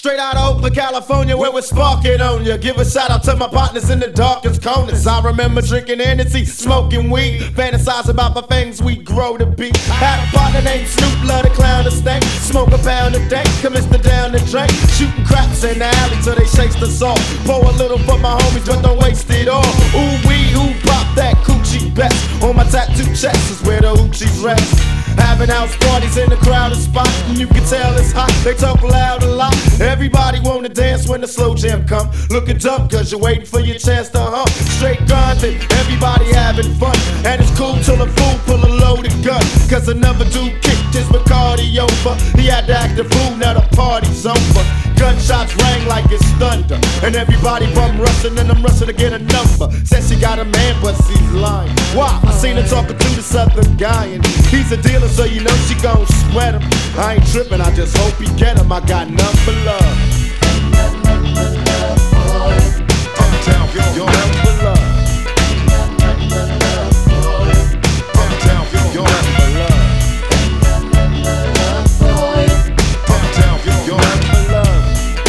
Straight out of Oakland, California, where we're sparking on ya. Give a shout out to my partners in the darkest corners. I remember drinking Hennessy, smoking weed, fantasize about the things we grow to be. Had a partner named Snoop, love the clown to stank. Smoke a pound a day, commence to down the drink. Shooting craps in the alley till they chase us off. Pour a little for my homies, but don't waste it all. Ooh wee, who pop that coochie best? On my tattoo chest is where the hoochies rest. Having house parties in the crowded spot, and you can tell it's hot. They talk loud a lot. Everybody wanna dance when the slow jam come. Looking dumb cause you're waiting for your chance to hump. Straight grinding, everybody having fun. And it's cool till a fool pull a loaded gun. Cause another dude kicked his Bacardi over. He had to act a fool, now the party's over. Gunshots rang like it's thunder, and everybody bum rushing, and I'm rushing to get a number. Says she got a man, but she's lying. Why? I seen her talking to the southern guy, and he's a dealer, so you know she gon' sweat him. I ain't tripping, I just hope he get him. I got none for love. Uptown, yo, none for love. Uptown, yo, none for love. Uptown, yo, none for love.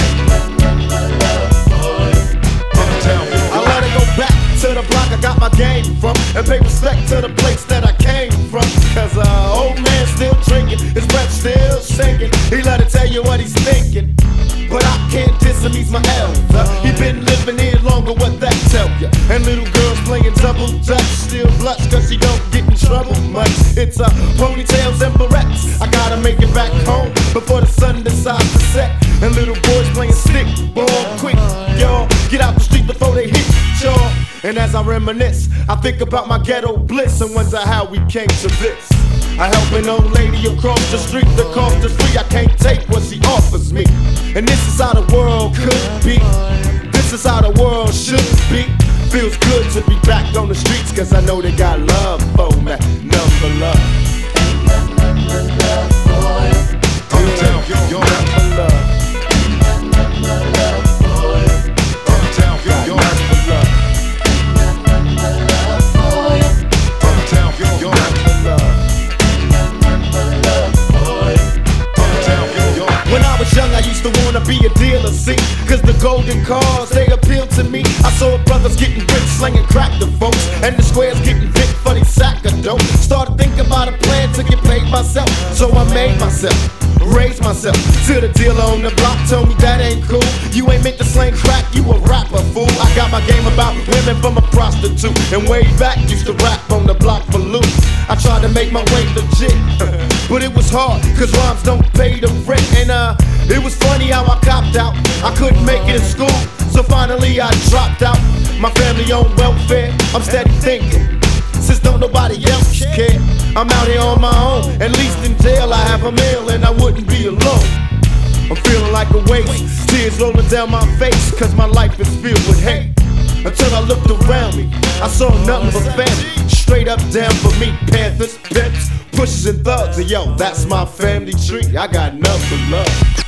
I let it go back to the block I got my game from, and pay respect to the place that I came from. Cause old man still drinking, his breath still shaking. He let it tell you what he's thinking, but I can't diss him, he's my elder. He been living here longer, what that tell ya? And little girls playing double dutch still blush cause she don't get in trouble much. It's ponytails and barrettes. I gotta make it back home before the sun decides to set. And little boys playing stick ball quick, y'all. Get out the street before they hit y'all. And as I reminisce, I think about my ghetto bliss and wonder how we came to this. I help an old lady across the street, the cost is free. I can't take what she offers me. And this is how the world could be. This is how the world should be. Feels good to be back on the streets, cause I know they got love for me. Number love. Uptown, yo, number love. Uptown, yo, number love. Uptown, yo, number love. When I was young, I used to wanna be a dealer, see? Cause the golden cars, they appealed to me. I saw brothers getting rich, slinging crack to folks, and the squares getting big for they sack of dope. Started thinking about a plan to get paid myself, so I made myself, raised myself. Till the dealer on the block told me that ain't cool. You ain't meant to sling crack, you a rapper, fool. I got my game about women from a prostitute, and way back used to rap on the block for loot. I tried to make my way legit, but it was hard, cause rhymes don't pay the rent. And it was funny how I copped out. I couldn't make it in school, so finally I dropped out. My family on welfare, I'm steady thinking, since don't nobody else care, I'm out here on my own. At least in jail I have a meal and I wouldn't be alone. I'm feeling like a waste, tears rolling down my face, cause my life is filled with hate. Until I looked around me, I saw nothing but family. Straight up down for me, Panthers, pimps, pushers and thugs. And yo, that's my family tree, I got nothing but love.